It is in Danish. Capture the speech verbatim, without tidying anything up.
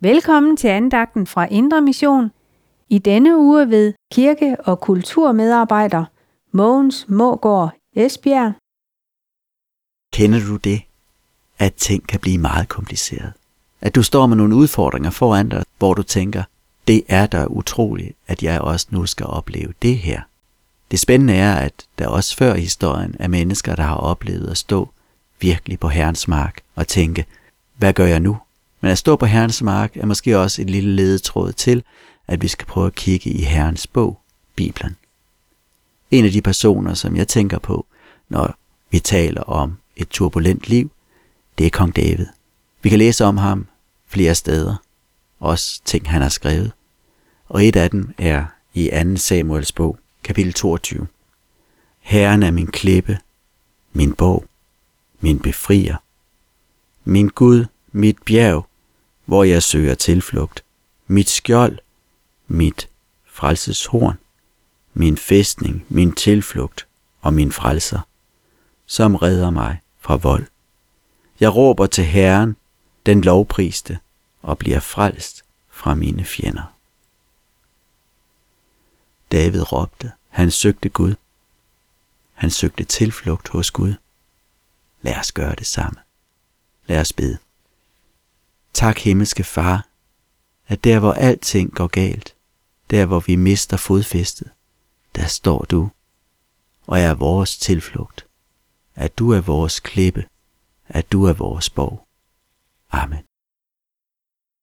Velkommen til andagten fra Indre Mission. I denne uge ved kirke- og kulturmedarbejder Mogens Mågaard Esbjerg. Kender du det, at ting kan blive meget kompliceret? At du står med nogle udfordringer foran dig, hvor du tænker, det er da utroligt, at jeg også nu skal opleve det her. Det spændende er, at der også før i historien er mennesker, der har oplevet at stå virkelig på Herrens mark og tænke, hvad gør jeg nu? Men at stå på Herrens mark er måske også et lille ledetråd til, at vi skal prøve at kigge i Herrens bog, Bibelen. En af de personer, som jeg tænker på, når vi taler om et turbulent liv, det er kong David. Vi kan læse om ham flere steder, også ting han har skrevet. Og et af dem er i anden Samuels bog, kapitel toogtyve. Herren er min klippe, min borg, min befrier, min Gud, mit bjerg, hvor jeg søger tilflugt, mit skjold, mit frelseshorn, min fæstning, min tilflugt og min frelser, som redder mig fra vold. Jeg råber til Herren, den lovpriste, og bliver frelst fra mine fjender. David råbte, han søgte Gud. Han søgte tilflugt hos Gud. Lad os gøre det samme. Lad os bede. Tak, himmelske Far, at der hvor alting går galt, der hvor vi mister fodfæstet, der står du og er vores tilflugt. At du er vores klippe, at du er vores borg. Amen.